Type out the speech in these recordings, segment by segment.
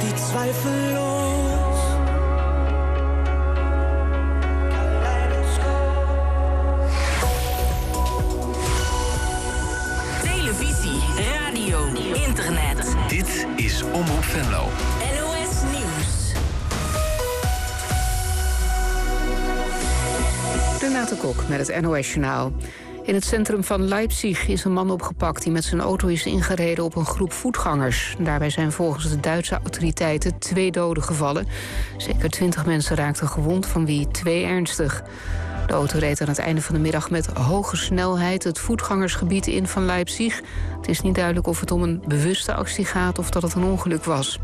geht zweifellos. Televisie, radio, internet. Dit is Omroep Venlo. NOS Nieuws. Renate Kok met het NOS-journaal. In het centrum van Leipzig is een man opgepakt die met zijn auto is ingereden op een groep voetgangers. Daarbij zijn volgens de Duitse autoriteiten 2 doden gevallen. Zeker 20 mensen raakten gewond, van wie 2 ernstig. De auto reed aan het einde van de middag met hoge snelheid het voetgangersgebied in van Leipzig. Het is niet duidelijk of het om een bewuste actie gaat of dat het een ongeluk was.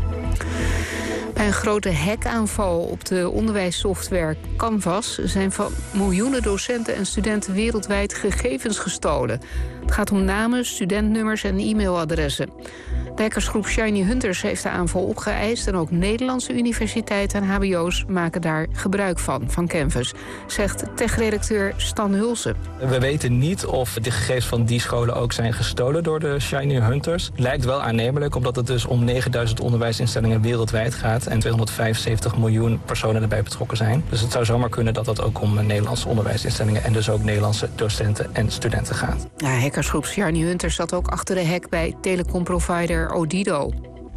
Bij een grote hackaanval op de onderwijssoftware Canvas zijn van miljoenen docenten en studenten wereldwijd gegevens gestolen. Het gaat om namen, studentnummers en e-mailadressen. De hackersgroep Shiny Hunters heeft de aanval opgeëist en ook Nederlandse universiteiten en hbo's maken daar gebruik van Canvas, zegt techredacteur Stan Hulsen. We weten niet of de gegevens van die scholen ook zijn gestolen door de Shiny Hunters. Lijkt wel aannemelijk, omdat het dus om 9000 onderwijsinstellingen wereldwijd gaat en 275 miljoen personen erbij betrokken zijn. Dus het zou zomaar kunnen dat het ook om Nederlandse onderwijsinstellingen en dus ook Nederlandse docenten en studenten gaat. Ja, hackersgroep Shiny Hunters zat ook achter de hack bij telecomprovider Odido.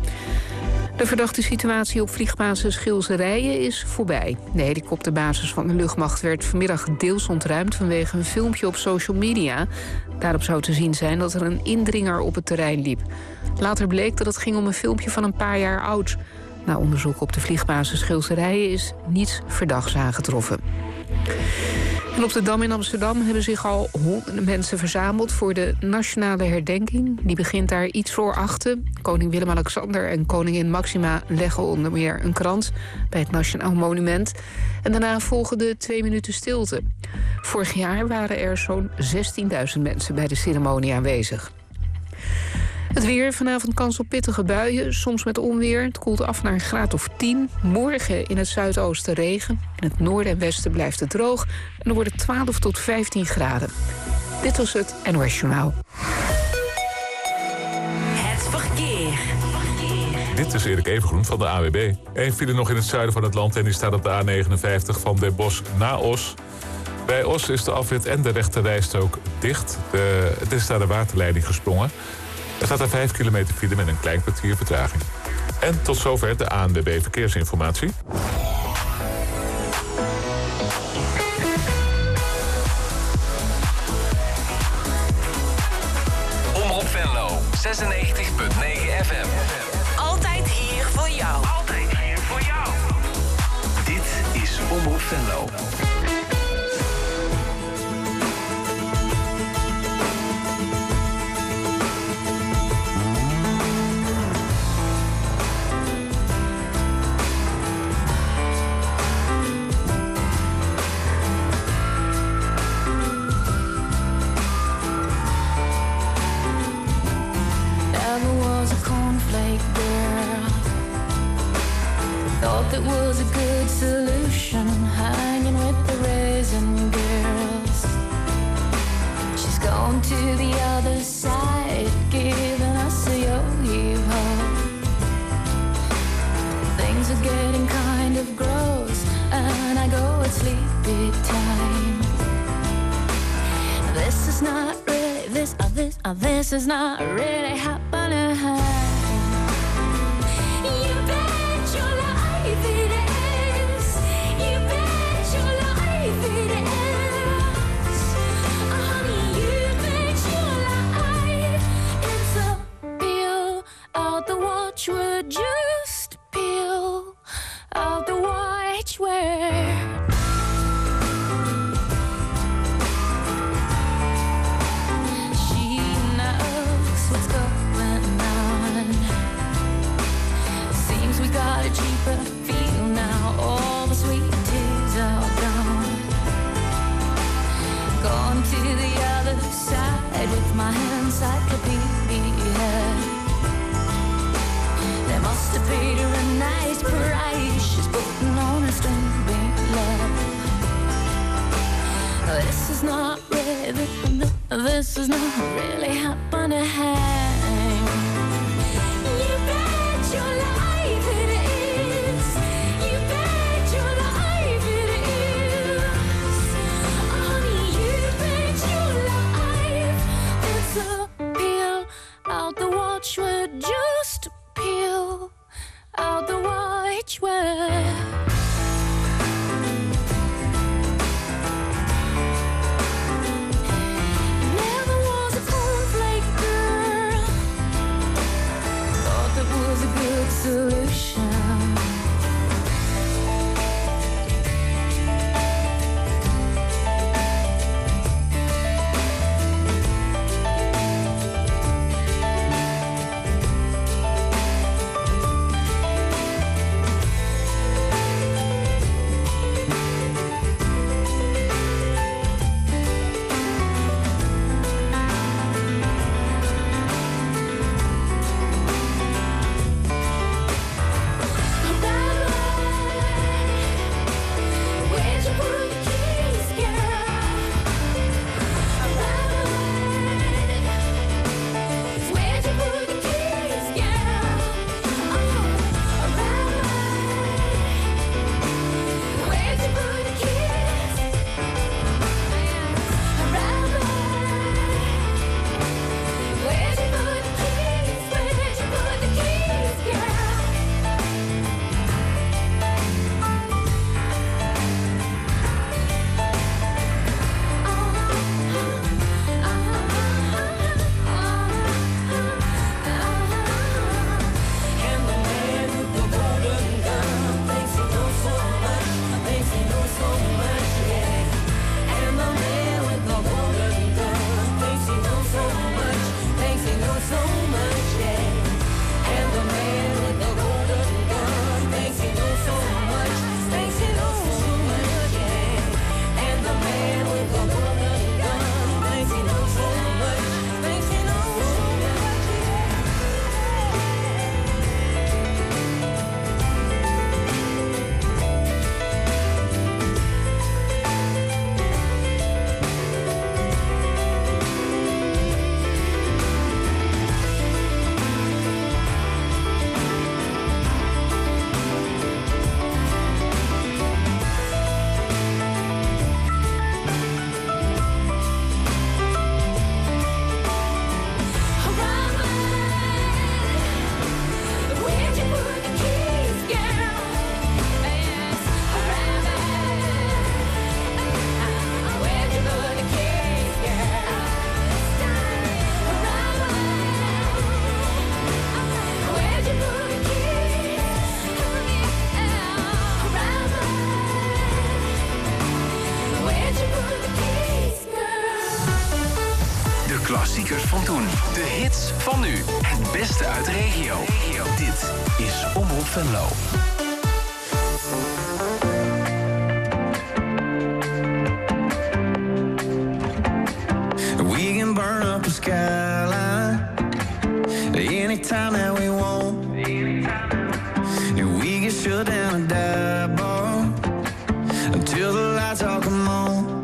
De verdachte situatie op vliegbasis Gilserijen is voorbij. De helikopterbasis van de luchtmacht werd vanmiddag deels ontruimd vanwege een filmpje op social media. Daarop zou te zien zijn dat er een indringer op het terrein liep. Later bleek dat het ging om een filmpje van een paar jaar oud. Na onderzoek op de vliegbasis Gilserijen is niets verdachts aangetroffen. En op de Dam in Amsterdam hebben zich al honderden mensen verzameld voor de nationale herdenking. Die begint daar iets voor 8. Koning Willem-Alexander en koningin Maxima leggen onder meer een krans bij het Nationaal Monument. En daarna volgen de 2 minuten stilte. Vorig jaar waren er zo'n 16.000 mensen bij de ceremonie aanwezig. Het weer, vanavond kans op pittige buien, soms met onweer. Het koelt af naar een graad of 10. Morgen in het zuidoosten regen. In het noorden en westen blijft het droog. En dan wordt het 12 tot 15 graden. Dit was het NOS Journaal. Het verkeer. Dit is Erik Evengroen van de AWB. Eén file nog in het zuiden van het land en die staat op de A59 van Den Bosch naar Os. Bij Os is de afrit en de rechterrijstrook dicht. Het is daar de waterleiding gesprongen. Er staat er 5 kilometer file met een klein kwartier vertraging. En tot zover de ANWB Verkeersinformatie. Omroep Venlo, 96.9 FM. Altijd hier voor jou. Altijd hier voor jou. Dit is Omroep Venlo. That was a good solution, hanging with the raisin girls. She's gone to the other side, giving us a yo-yo. Things are getting kind of gross, and I go at sleepy time. This is not really, this is not really happening. You bet your life it is. You bet your life it is. Honey, you bet your life. It's a peel out the watchword, just peel out the watchword. She knows what's going on. Seems we got a cheaper feel now. All the sweet teas are gone. Gone to the other side with my encyclopedia. They must have paid her a nice price. She's putting on a string love. This is not really, this is not really happening. You bet your life. De hits van nu. Het beste uit de regio. Dit is Omroep Venlo. We can burn up the skyline anytime that we want. We can shut down a dive bar until the lights all come on.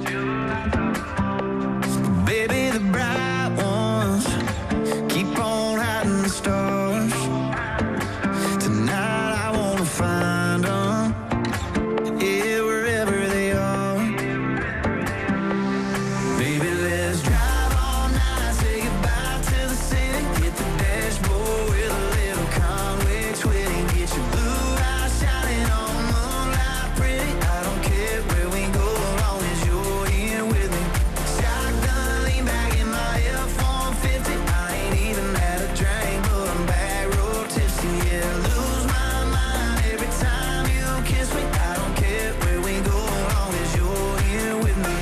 Baby, the bright ones keep on hiding the stars. Tonight I wanna find them, yeah, wherever they are. Baby, let's drive all night, say goodbye to the city. Hit the dashboard with a little Conway twitty. Get your blue eyes shining on moonlight pretty. I don't care where we go, as long as you're here with me. Shotgun, lean back in my F-150. I ain't even had a drink, but I'm back road tipsy. Yeah, lose my mind every time you kiss me. I don't care where we go, as long as you're here with me.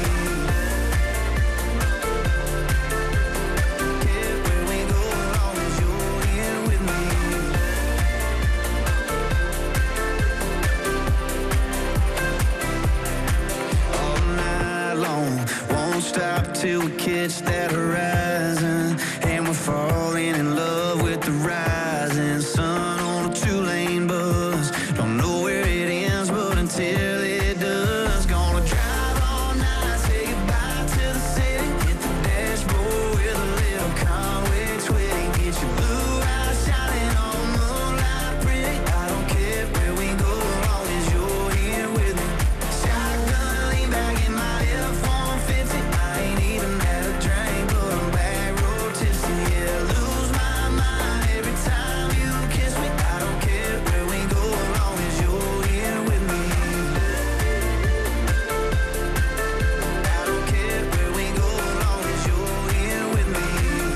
Care where we go, as long as you're here with me. All night long, won't stop till we catch that horizon. And we're falling in love with the rising sun on a two-lane bus. Don't know where it ends, but until it does, gonna drive all night, say goodbye to the city. Hit the dashboard with a little Conway twitty. Get your blue eyes shining on moonlight pretty. I don't care where we go, as long as you're here with me. Shotgun, lean back in my F-150. I ain't even had a drink, but I'm back road tipsy. Yeah, lose my mind every time you kiss me. I don't care where we go, as long as you're here with me. I don't care where we go, as long as you're here with me.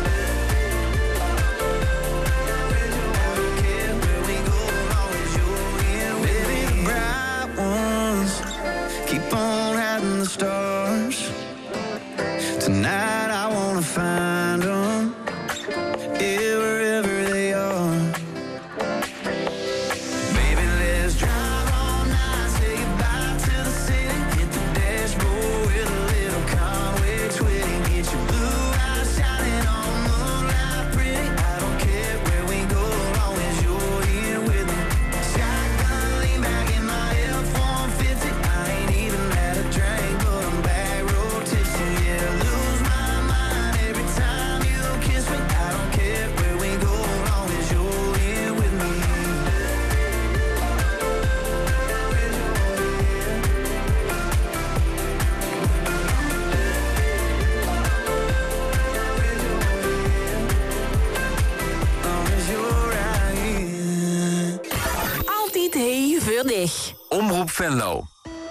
I don't care where we go, as long as you're here with me. Baby, the bright ones keep on hiding the stars. Tonight I wanna find them, yeah, wherever they are. Baby, let's drive all night, say goodbye to the city. Hit the dashboard with a little Conway twitty. Get your blue eyes shining on moonlight pretty. I don't care where we go, as long as you're here with me. Shotgun, lean back in my F-150. I ain't even had a drink, but I'm back road tipsy. Yeah, lose my mind every time you kiss me. I don't care where we go, as long as you're here with me. Long as you're right here. Altijd hey voor dich. Omroep Venlo.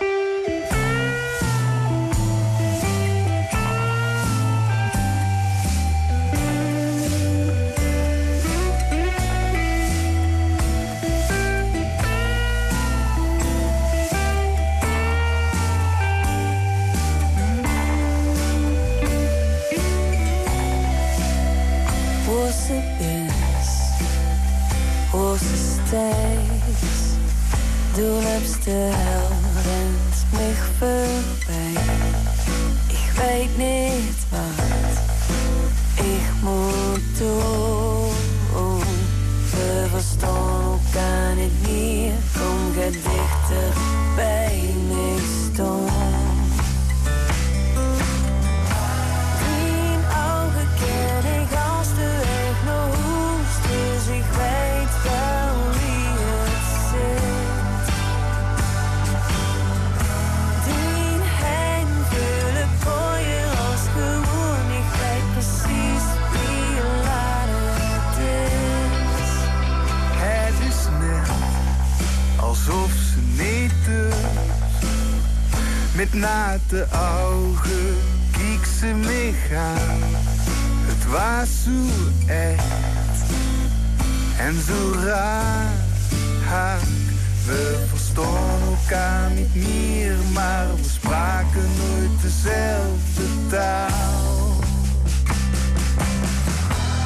Große Biss, große Steaks. Du lebst der Held, rennst mich vorbei. Ich weet nicht, was ich muss tun. Wir verstehen auch gar nicht mehr. Komm, geh dichter bei mich stehen. Dien Augen kenn ich als du echt nog hoest. Dus ik weet wel wie het zit. Dien heen vullen voor je als gewoon. Ik weet precies wie laat het is. Het is net alsof ze niet durft. Met nate ogen kiek ze me aan. Het was zo echt en zo raar. We verstonden elkaar niet meer, maar we spraken nooit dezelfde taal.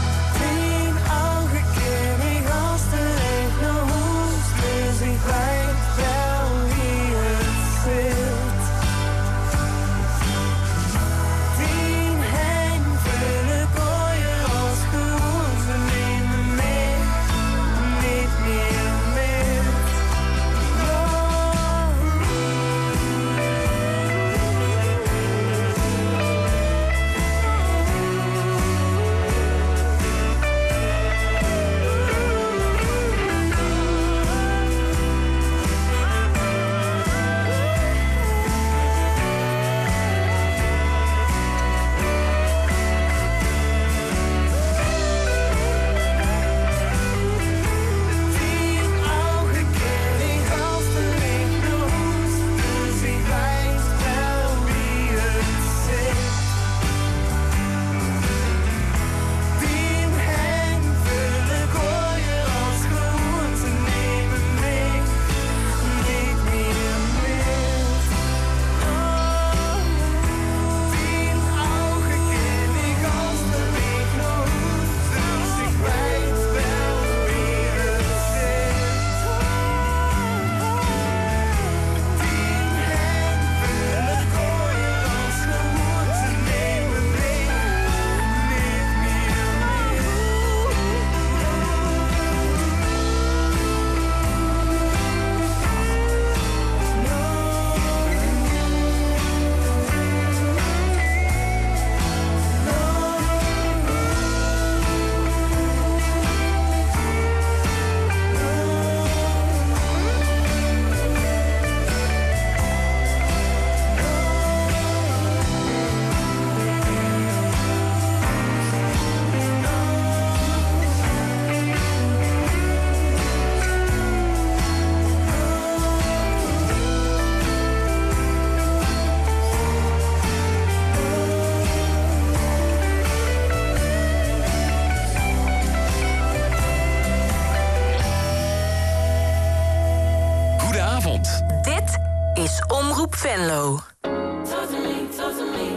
Rijnmond. Dit is Omroep Venlo. Talk to me, talk to me.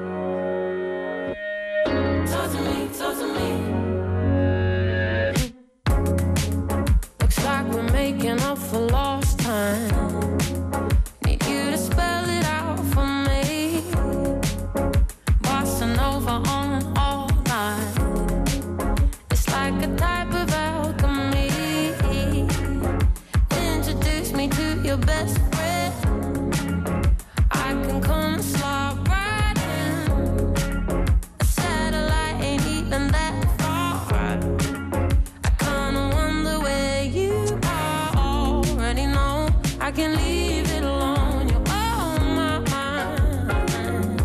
Talk to me, talk to me. Looks like we're making up for lost time. Need you to spell it out for me. Bossa Nova on all night. It's like a type of alchemy. Introduce me to your best friend. I can come slide right in. A satellite ain't even that far. I kinda wonder where you are. Already know I can leave it alone. You're on my mind.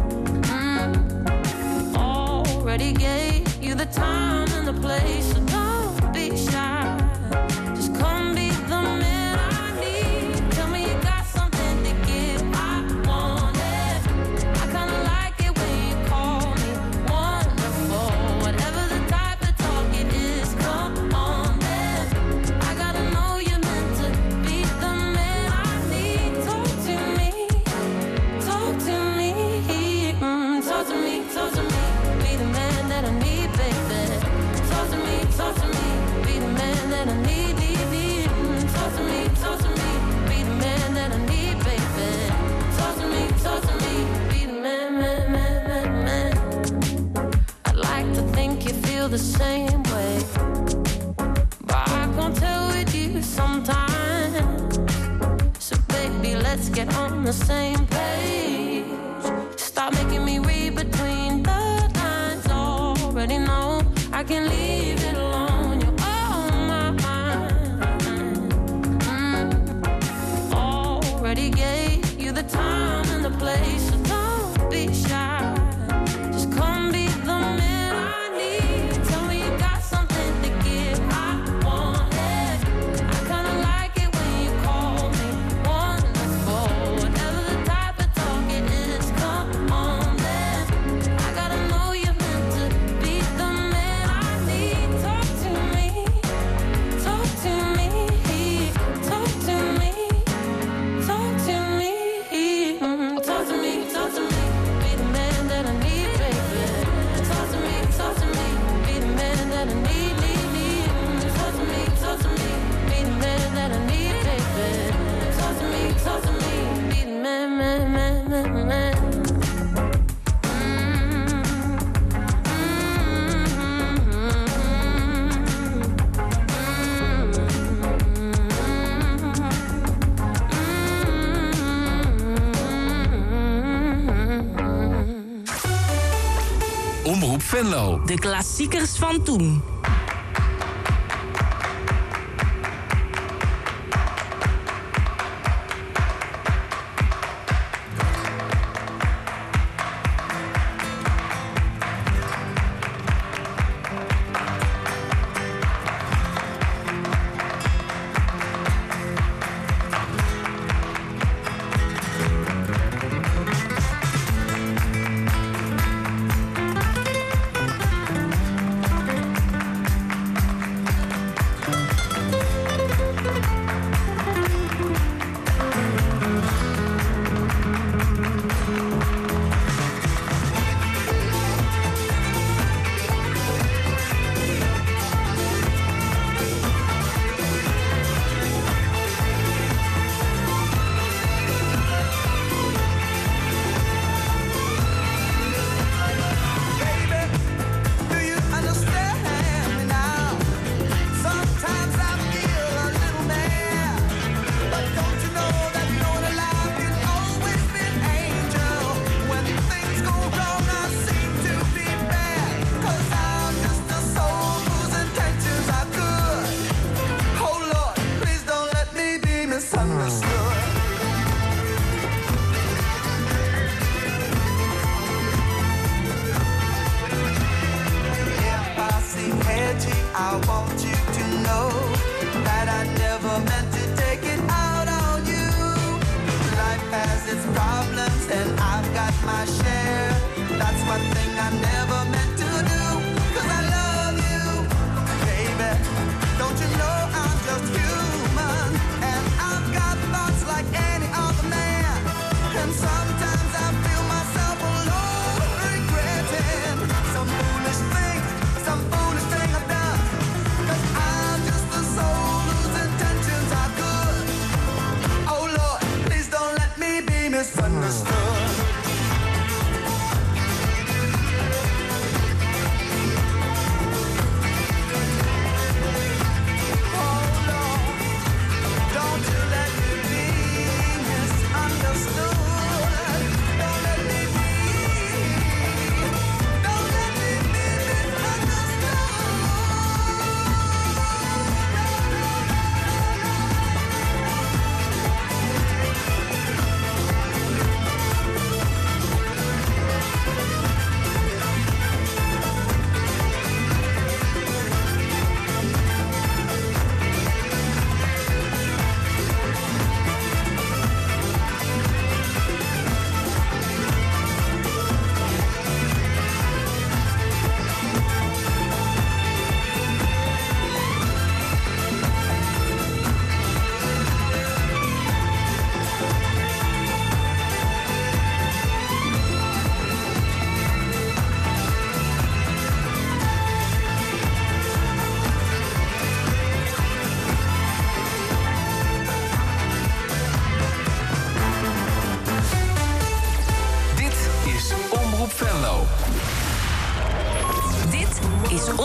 Already gave you the time and the place, so don't be shy. Just come be the man I need. Tell me you got something to give. I want it. I kinda like it when you call me wonderful. Whatever the type of talk it is, come on then. I gotta know you're meant to be the man I need. Talk to me, talk to me, talk to me, talk to me. Be the man that I need, baby. Talk to me, talk to me. Be the man that I need, need. Talk to me, talk to me. Be the man that I need, baby. Talk to me, be the man, man, man, man, man. I like to think you feel the same way, but I can't tell with you sometimes. So baby, let's get on the same page. Stop making me read between the lines. Already know I can leave it alone. You're on my mind. Already gave you the time and the place, so don't be shy. Just come be the man I need. Tell me you got something to give. I want it. I kinda like it when you call me wonderful. Whatever the type of talk it is, come on then. I gotta know you're meant to be the man I need. Talk to me, talk to me, talk to me, talk to me, talk to me, talk to me. Be the man that I need, baby. Talk to me, be the man that I need, need. Talk to me, be the man that I need, baby. Talk to me, be the man, man, man, man, man. Omroep Venlo. De klassiekers van toen. I want you to know that I never meant to take it out on you. Life has its problems and I've got my share. That's one thing I never meant to do, 'cause I love you, baby. Don't you know I'm just human, and I've got thoughts like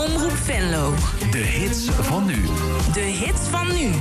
Omroep Venlo. De hits van nu. De hits van nu.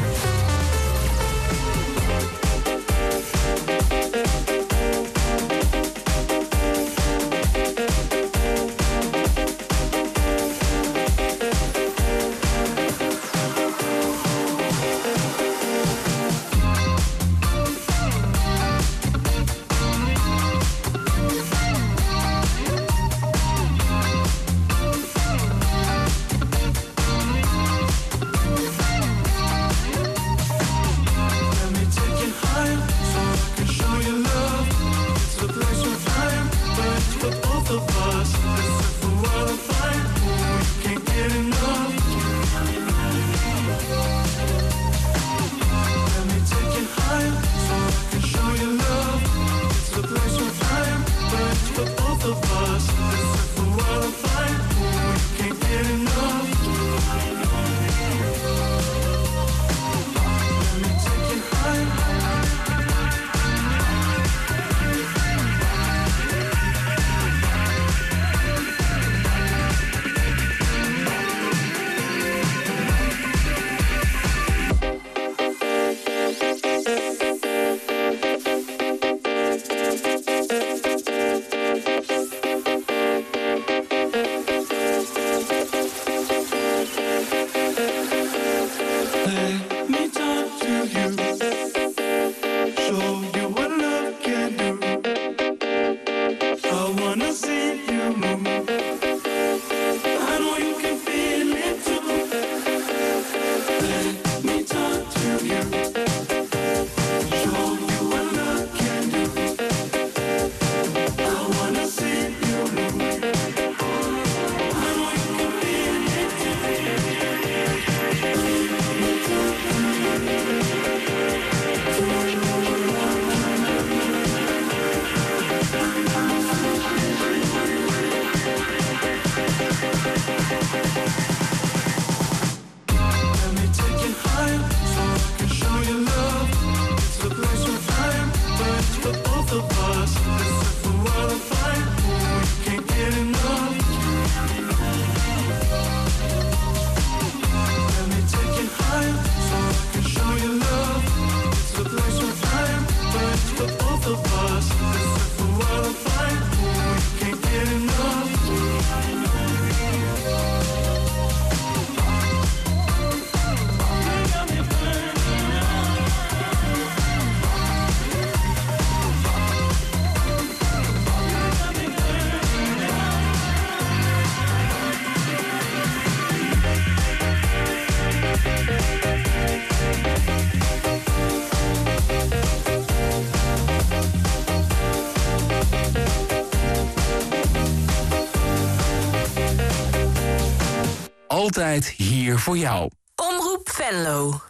Altijd hier voor jou. Omroep Venlo.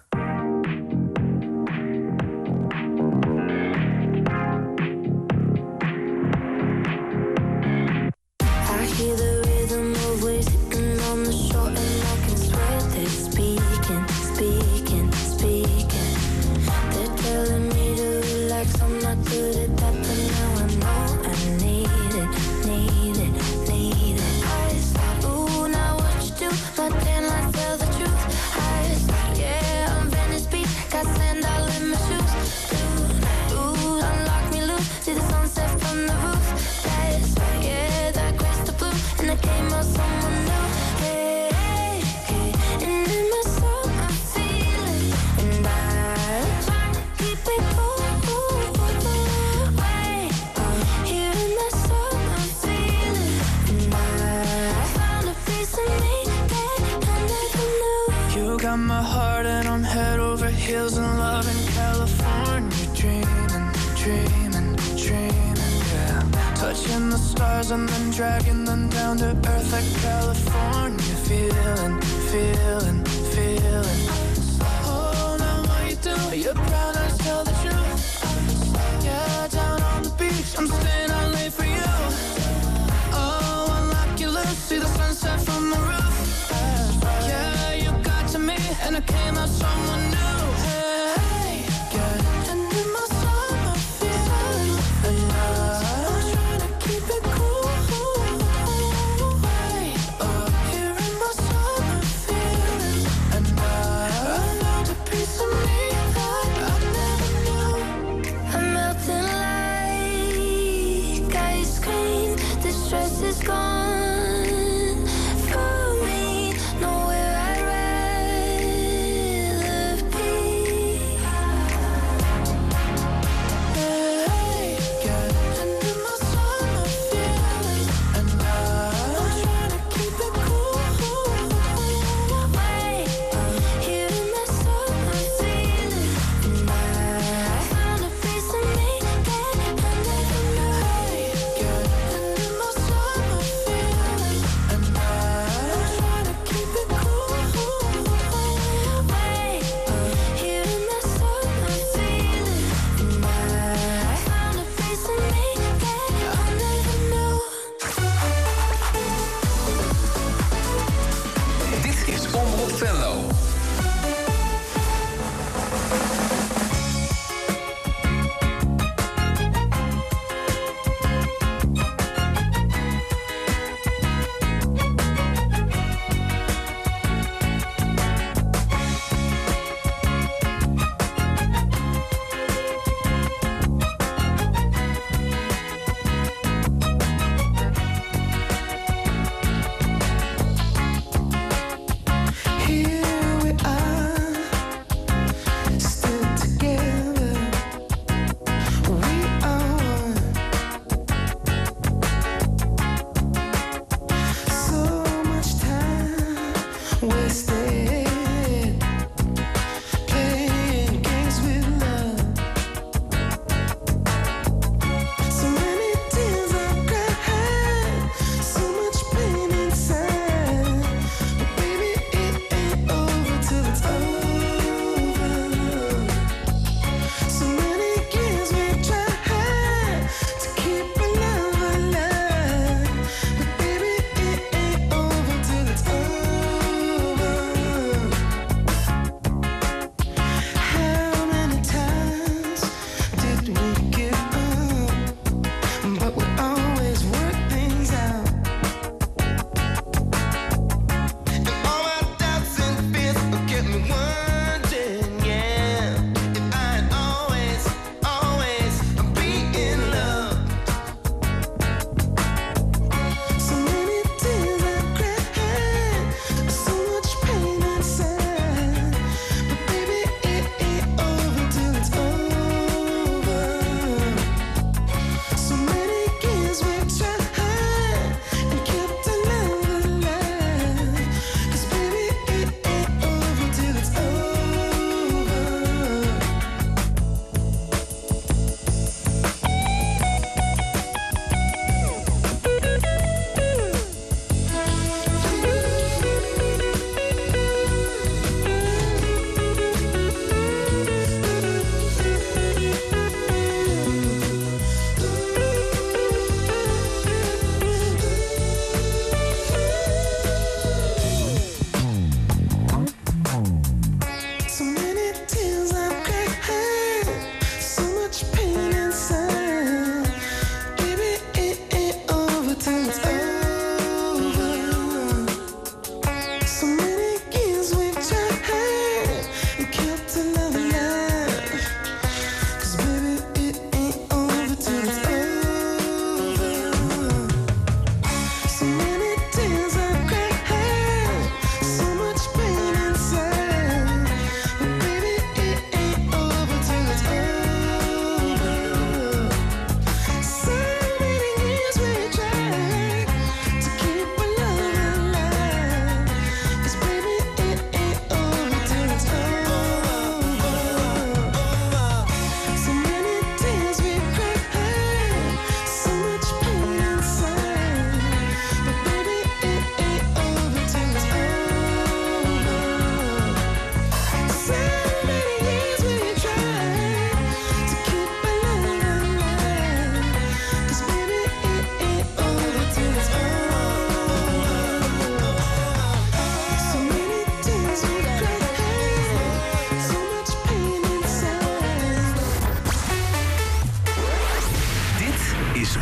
And then dragging them down to earth like California. Feeling. Oh, now what you do? You're proud, I tell the truth. Yeah, down on the beach, I'm staying out late for you. Oh, unlock your loose, see the sunset from the roof. Yeah, you got to me, and I came out someone new. Hey, yeah, and in my soul, I'm feeling alive. I'm trying to keep it cool. Here in my soul.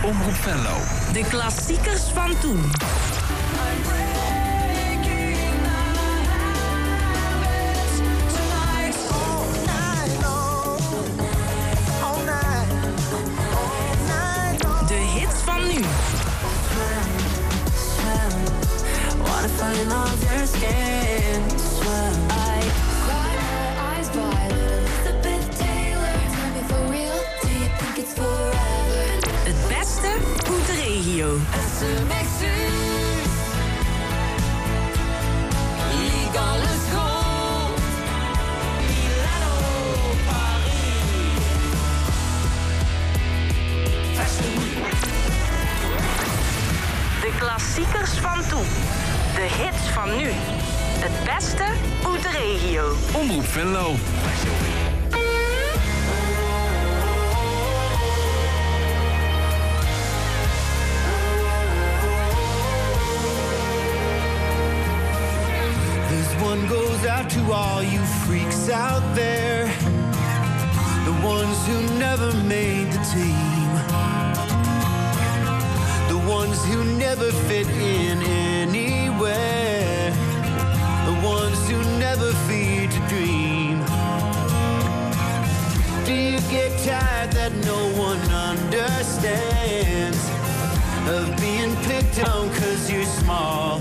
Omroep Venlo. De klassiekers van toen. De hits van nu. Het beste uit de regio. De klassiekers van toen. De hits van nu. Het beste uit de regio. Omroep Venlo. This one goes out to all you freaks out there, the ones who never made the team, the ones who never fit in anywhere, the ones who never fear to dream. Do you get tired that no one understands, of being picked on 'cause you're small?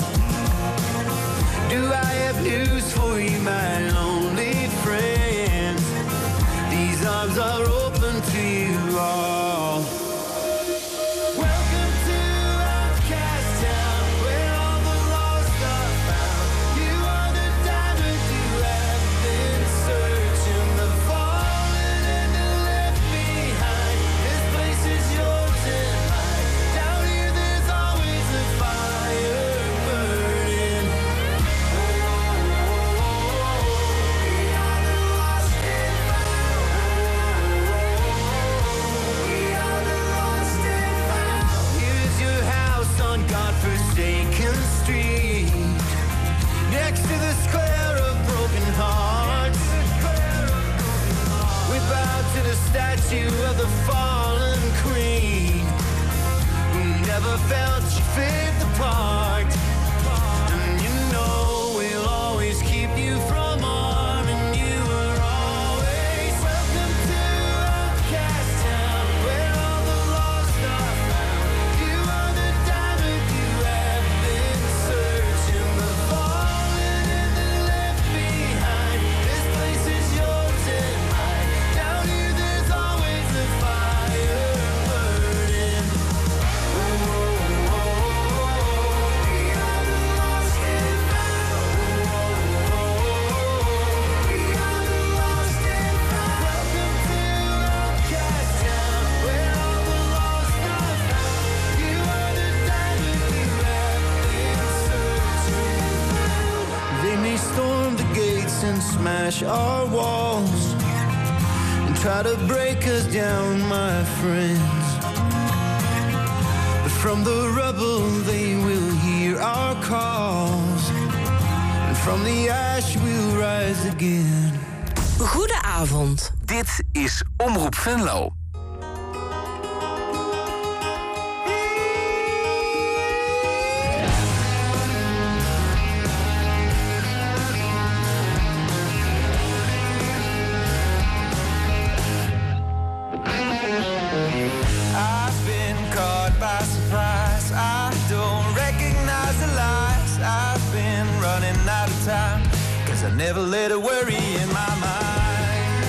Do I have news for you, my lonely friends? These arms are open to you all. Welcome to Outcast Town, where all the lost are found. You are the diamond you have been searching, the fallen and the left behind. This place is yours and mine. Down here there's always a fire burning. Godforsaken street, next to the square of broken hearts. We bow to the statue of the fallen queen, who never felt she fit the part. And you know we'll always keep you from harming. You were always welcome to Outcast Town, where all the lost are found. You are the diamond you have been searching, the fallen and the left behind. This place is yours and mine. Down here there's always a fire burning. We are the lost and found. We are the lost and found. Welcome to Outcast Town, where all the lost are found. You are the diamond you have been searching. They may storm the gates and smash our walls and try to break us down, my friends. But from the rubble they will hear our calls, and from the ash we'll rise again. Goedenavond. Dit is Omroep Venlo. I've been caught by surprise. I don't recognize the lies. I've been running out of time, 'cause I never let a worry in my mind.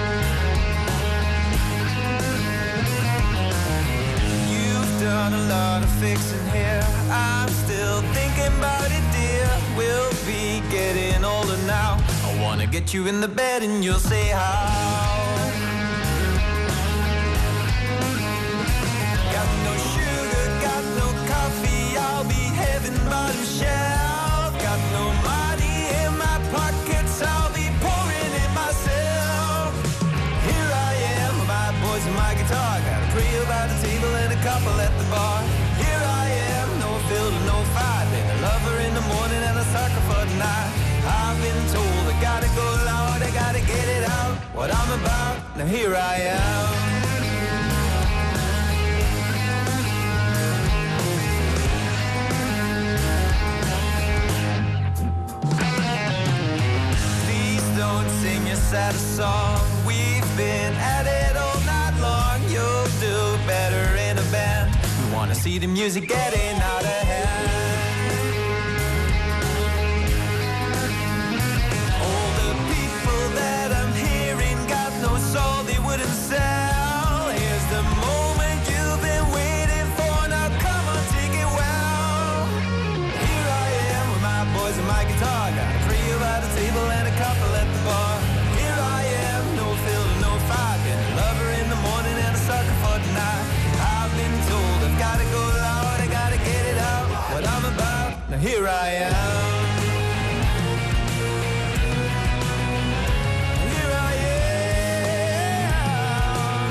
You've done a lot of fixing here. I'm still thinking about it, dear. We'll be getting older now. I wanna get you in the bed and you'll say how. Got no sugar, got no coffee, I'll be having bottom shelf. Got no money in my pockets, I'll be pouring it myself. Here I am, with my boys and my guitar. Got a trio by the table and a couple at the bar. Here I am, no field and no fight. Been a lover in the morning and a sucker for the night. I've been told I gotta go loud, I gotta get it out. What I'm about, now here I am. chorus at a song. We've been at it all night long. You'll do better in a band. We wanna see the music getting out of hand. All the people that I'm hearing got no soul they wouldn't sell. Here's the moment you've been waiting for. Now come on, take it well. Here I am with my boys and my guitar. Got a trio at the table and a couple at the bar. Here I am, no filter, no fire. Been a lover in the morning and a sucker for the night. I've been told I've gotta go loud, I gotta get it out. What I'm about, now here I am. Here I am.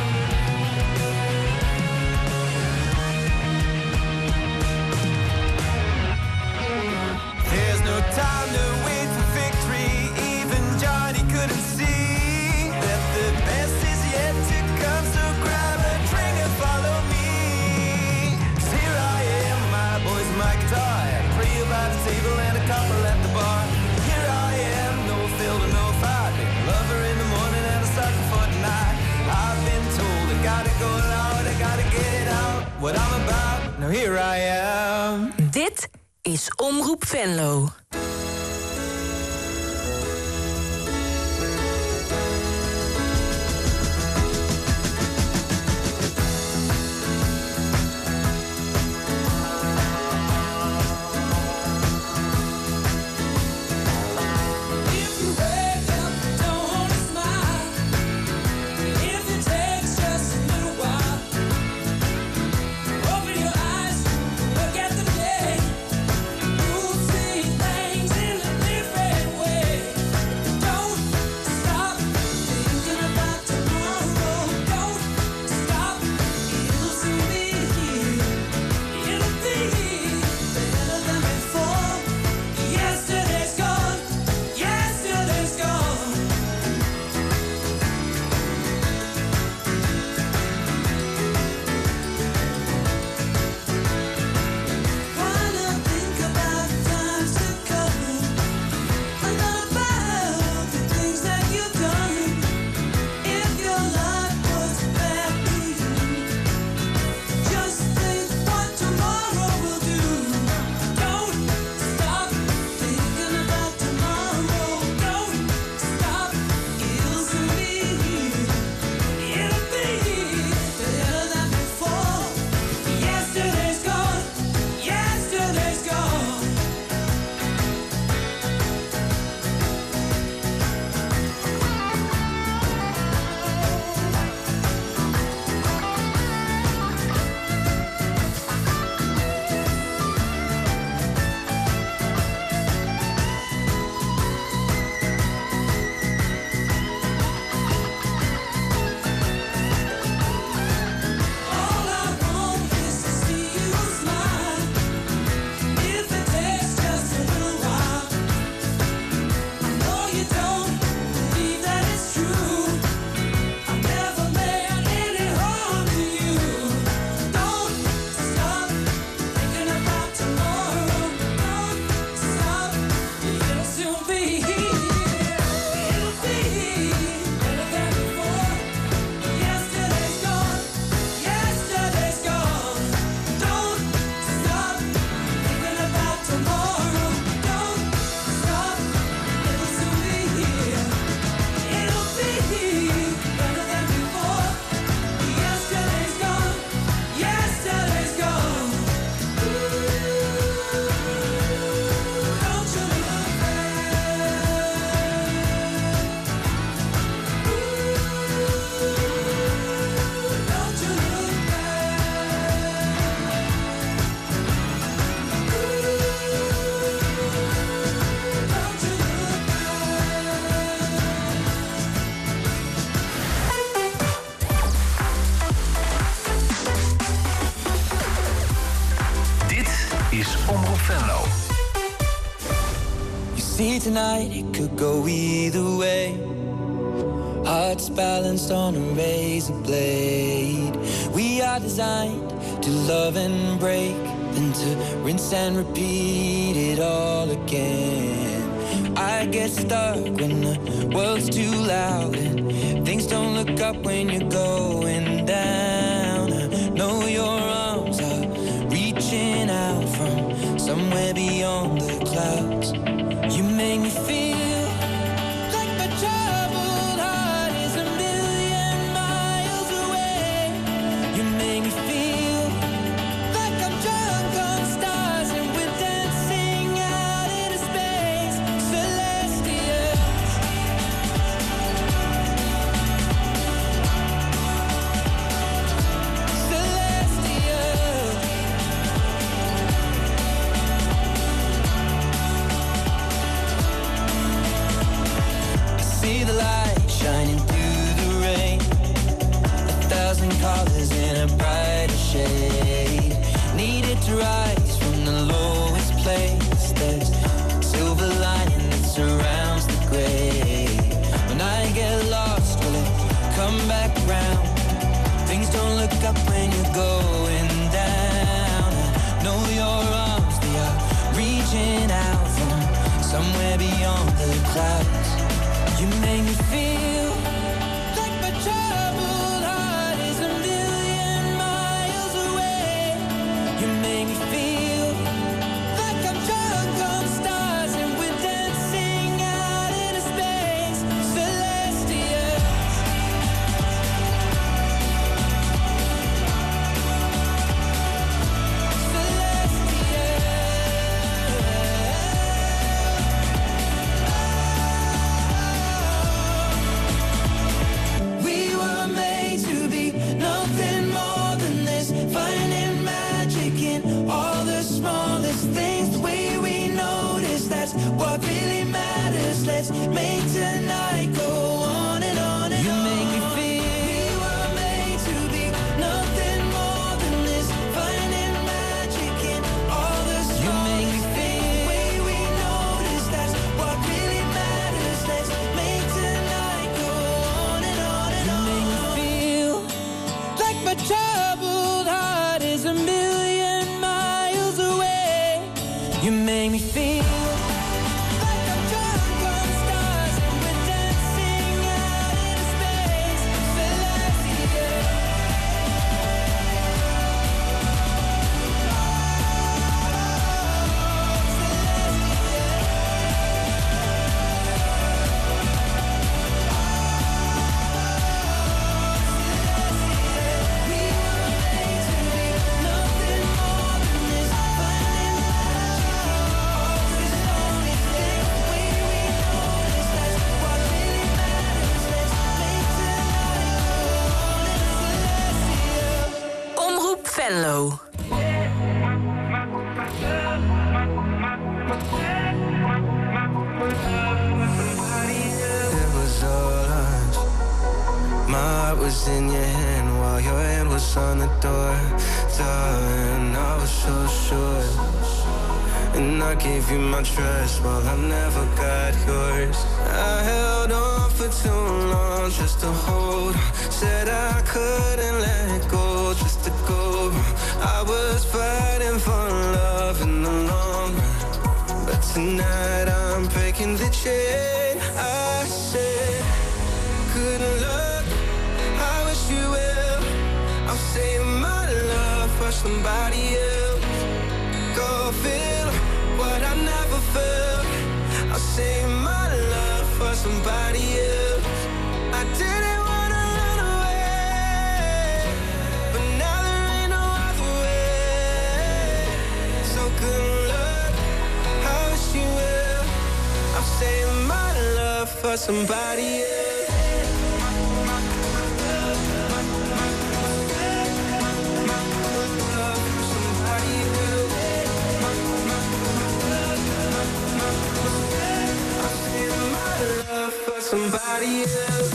There's no time to wait for victory. Even Johnny couldn't see that the best is yet to come. So grab a drink and follow me. 'Cause here I am, my boys and my guitar. Had a trio by the table and a couple at the bar. Here I am, no filter, no fire. Been a lover in the morning and a sucker for the night. I've been told I gotta go loud, I gotta get it out. What I'm about, now here I am. Dit is Omroep Venlo. If you wake up, don't wanna smile. If it takes just a little while, open your eyes, look at the day. You'll see things in a different way. Don't stop thinking about tomorrow. Don't stop, it'll soon be here. It'll be better than before. Yesterday's gone, yesterday's gone. Wanna think about times to come, and not about the things that you've done. If your life was bad for you, just think what tomorrow will do. Don't stop thinking about tomorrow. Don't stop, it'll soon be here. It'll be better than before. Yesterday's gone, yesterday's gone. All I want is to see you smile. If it takes just a little while, I know you don't believe that it's true. I never meant any harm to you. Don't stop thinking about tomorrow. Don't stop, it'll soon be here. It'll be better than before. Yesterday's gone, yesterday's gone. Don't stop thinking about tomorrow. Don't stop, it'll soon be here. It'll be better than before. Yesterday's gone, yesterday's gone. Don't you look back. Don't you look Dit is Omroep Venlo. You see tonight it could go either way. Hearts balanced on a razor blade. We are designed to love and break, then to rinse and repeat it all again. I get stuck when the world's too loud and things don't look up when you're going down. I know your arms are reaching out from somewhere beyond the clouds. You make me feel like my troubled heart is a million miles away. You make me feel like I'm drunk on stars and we're dancing out into space. Celestial. Celestial. I see the light shining through the rain, 1,000 colors in a brighter shade. Needed to rise from the lowest place. There's silver lining that surrounds the gray. When I get lost, will it come back round? Things don't look up when you're going down. I know your arms, they are reaching out from somewhere beyond the clouds. You make me feel like my troubled heart is a million miles away. You make me feel like I'm drunk on stars and we're dancing out into space. Celestial. We were made to be nothing more than this, finding magic in all the smallest things. The way we notice, that's what really matters. Let's make tonight go on and on and you on. You make me feel we were made to be nothing more than this, finding magic in all the smallest. You make me feel the way we notice, that's what really matters. Let's make tonight go on and on and on. You make me feel like my troubled heart is a million miles away. You make me feel like I'm drunk on stars and we're dancing out into space. Celestial. We were made to be nothing more than this, finding magic in all the smallest things. The way we notice, that's what really matters. Let's make tonight go on and celestial. Omroep Venlo. It was all us. My heart was in your hand while your hand was on the door. Darling, I was so sure. And I gave you my trust while I never got yours. I held on for too long just to hold on. Said I couldn't let go just to go. I was fighting for love in the long run. But tonight I'm breaking the chain. I said, good luck, I wish you well. I'm saying my love for somebody else. Go feel what I never felt. I'll say my love for somebody else. I didn't wanna run away, but now there ain't no other way. So good luck, I wish you well. I'm saying my love for somebody else. Somebody else.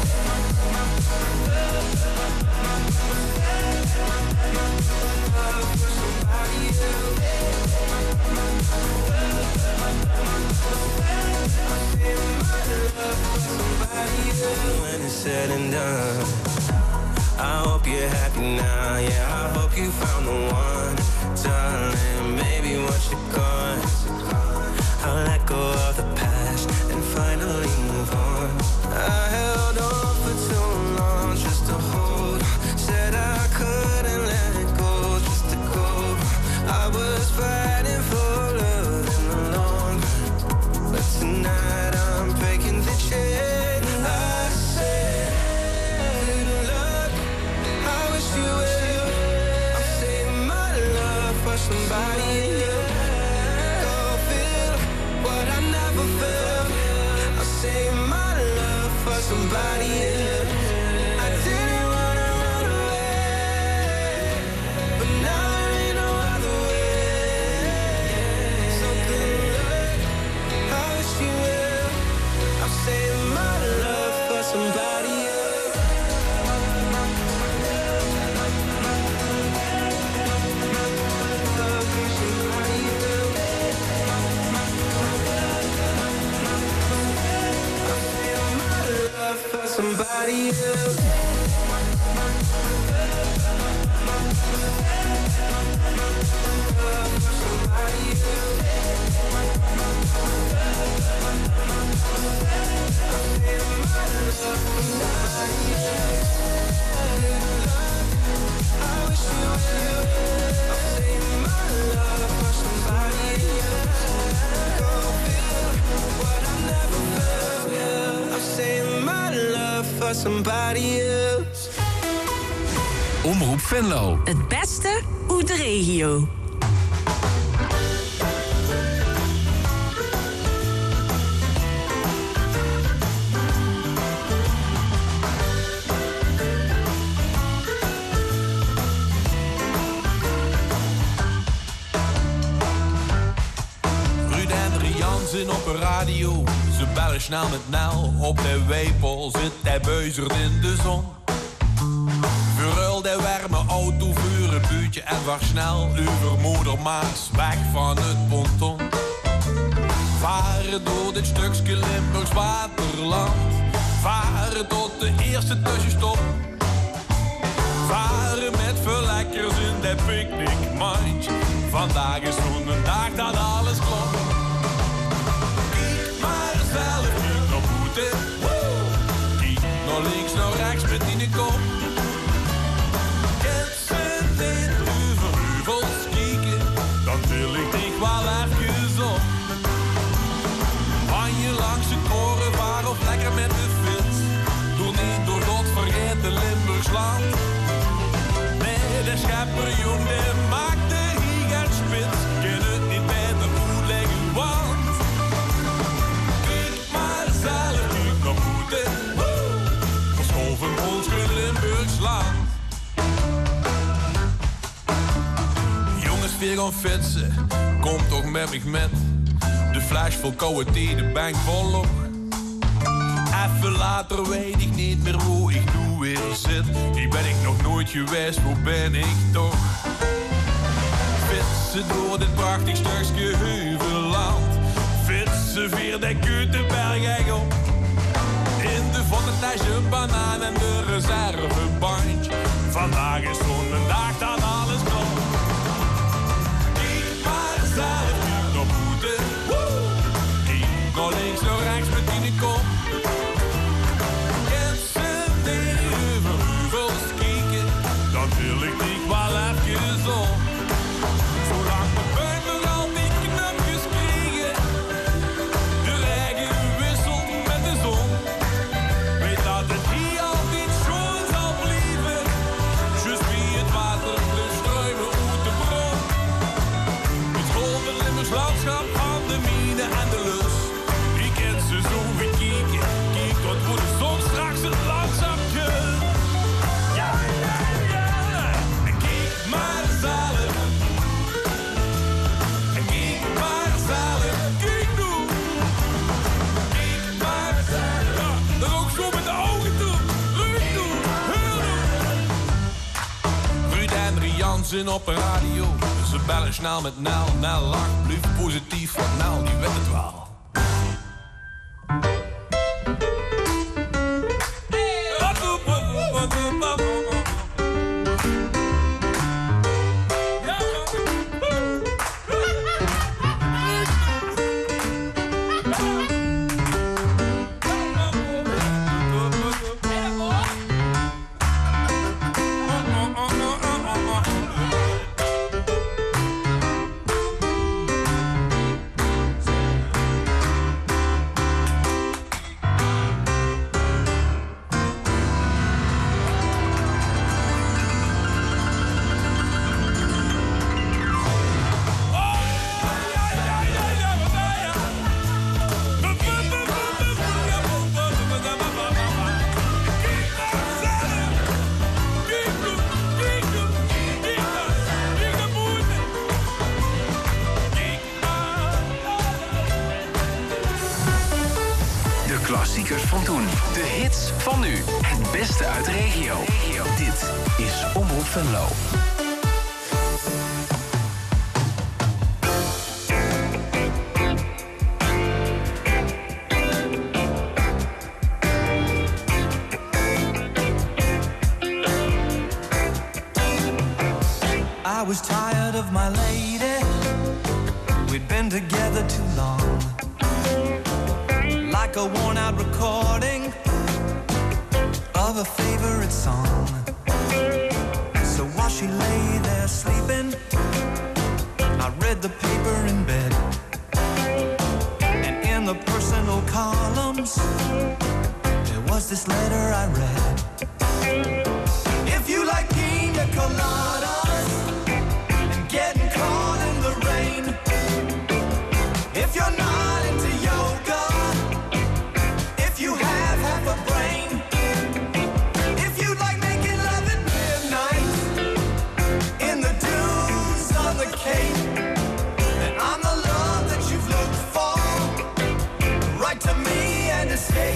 When it's said and done, I hope you're happy now. Yeah, I hope you found the one, darling. Maybe once you're gone, I'll let go of the past. somebody else. Somebody else. Omroep Venlo. Het beste uit de regio. Ruud en Rian zijn op een radio. Ze bellen snel met Nel. Op de wepel zit hij beuzerd in de zon. Verruil de warme auto voor een buurtje en wacht snel. Uw moeder Maas weg van het ponton. Varen door dit stukje Limburgs waterland. Varen tot de eerste tussenstop. Varen met veel lekkers in de picknickmandje. Vandaag is zo'n dag dat alles klopt. Kijk maar zelf, kijk naar voeten. Kijk naar links, naar rechts met in de kop. Ketsen in uw heuvels kijken, dan til ik dich wel even op. Van je langs de koren vaar of lekker met de fiets. Doe niet door God vergeten Limburgs land. Nee, de schepper jong, de maakt de hier spits. Ken het niet beter uitleggen, want kijk maar zelf, kijk naar voeten. Verschoven ons Limburgs land. Jongens, weer gaan fietsen, kom toch met me met. De flash vol koude thee, de bank vol op. Even later weet ik niet meer hoe ik nu weer zit. Hier ben ik nog nooit geweest, hoe ben ik toch? Fietsen door dit prachtig stukje heuvelland. Fietsen via de Kutenberg op. In de vonnetage banaan en de reservebandje. Vandaag is zo'n dag dat alles klopt. Kijk maar zelf, kijk naar voeten. Kijk naar links, naar rechts met in de kop. Ketsen die over heuvels kijken, dan wil ik niet wel even op. Zolang de buik nog al die knopjes kriegen, de regen wisselt met de zon. Weet dat het hier altijd schoon zal blijven. Just wie het water blijft struimen uit de bron. Het golven Limburgs landschap van de mine en de lus. Je kent ze zo gekeken. Kijk tot voor de zon straks het landschapje. Ja, ja, ja. En kijk maar zelf. En kijk maar zelf. Kijk nu. Kijk maar zelf. Ja, dan ook zo met de ogen toe. Leuk doen. Heel doen. Ruud en Rian zijn op een radio. Ze bellen snel met Nel. Nel lacht, blijft positief, want Nel die weet het wel. Klassiekers van toen. De hits van nu. Het beste uit de regio. Dit is Omroep Venlo. I was tired of my lady. We'd been together too long, like a worn-out recording of a favorite song. So while she lay there sleeping, I read the paper in bed, and in the personal columns there was this letter I read. If you like pina coladas and getting caught in the rain, if you're not into yoga, if you have half a brain, if you like making love at midnight in the dunes on the Cape, then I'm the love that you've looked for. Write to me and escape.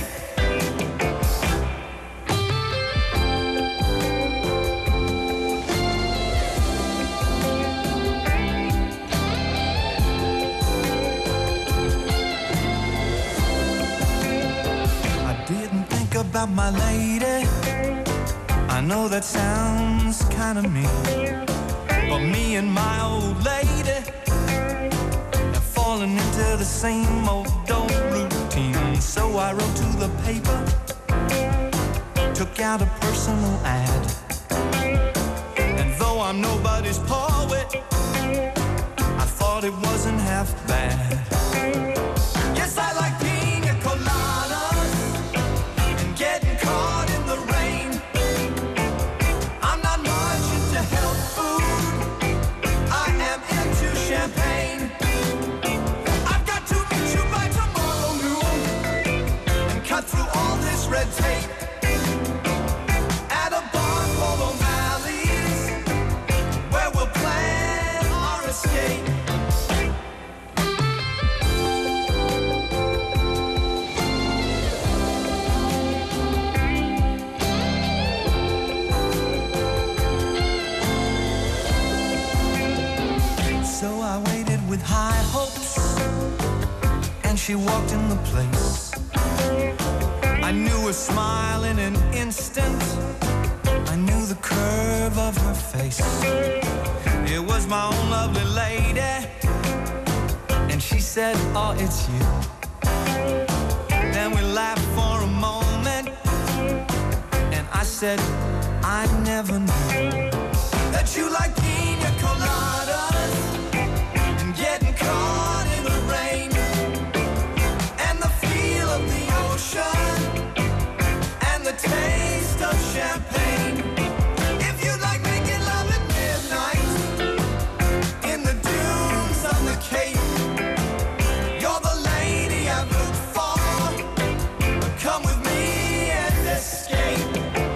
About my lady, I know that sounds kind of mean, but me and my old lady have fallen into the same old routine. So I wrote to the paper, took out a personal ad, and though I'm nobody's poet, I thought it wasn't half bad. Yes, I like pina coladas, getting caught in the rain. I'm not much into health food, I am into champagne. I've got to meet you by tomorrow noon and cut through all this red tape at a bar called O'Malley's, where we'll plan our escape. With high hopes, and she walked in the place. I knew her smile in an instant, I knew the curve of her face. It was my own lovely lady, and she said, oh, it's you. Then we laughed for a moment, and I said, I never knew that you like pina coladas, getting caught in the rain, and the feel of the ocean, and the taste of champagne. If you like making love at midnight in the dunes on the Cape, you're the lady I've looked for. Come with me and escape.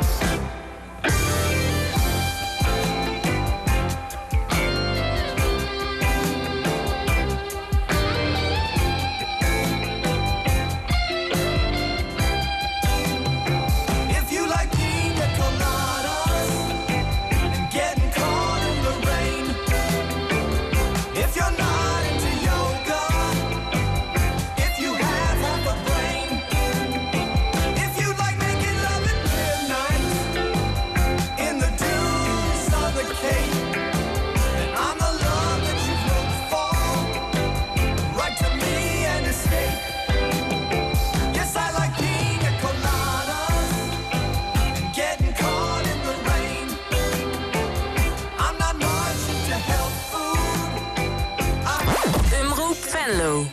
Venlo.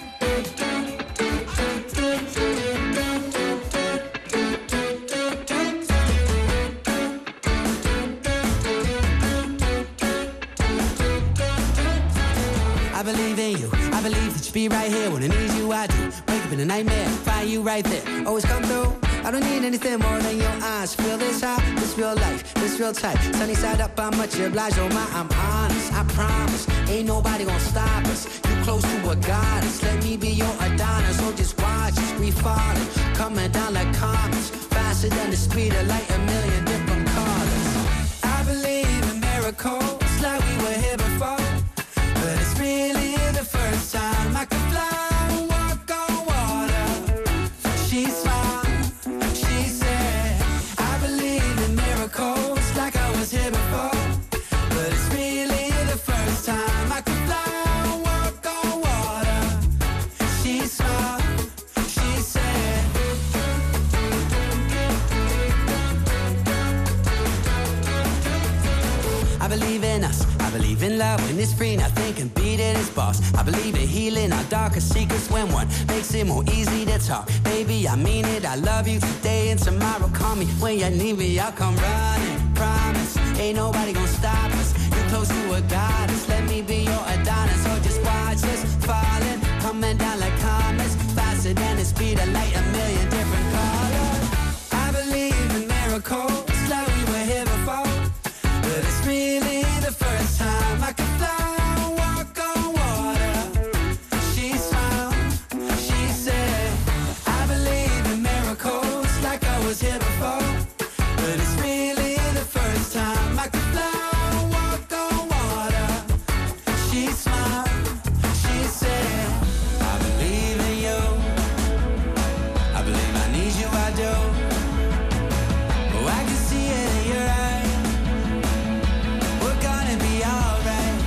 I believe in you, I believe that you be right here. When I need you, I do. Wake up in a nightmare, find you right there. Always come through, I don't need anything more than your eyes. Feel this high, this real life, this real tight. Sunny side up, I'm much obliged, oh my, I'm honest. I promise, ain't nobody gonna stop us. You close to a goddess, let me be your Adonis. So just watch us, we falling, coming down like comets. Faster than the speed of light, a million different colors. I believe in miracles, like we were here before. But it's really the first time I can fly and walk on water. She smiled, she said, I believe in miracles like I was here before. But it's really the I believe in us, I believe in love when it's free, nothing can beat it, it's boss. I believe in healing our darkest secrets when one makes it more easy to talk. Baby, I mean it, I love you today and tomorrow. Call me when you need me, I'll come running. Promise, ain't nobody gonna stop us. You're close to a goddess, let me be your Adonis. Or just watch us falling, coming down like comets, faster than the speed of light.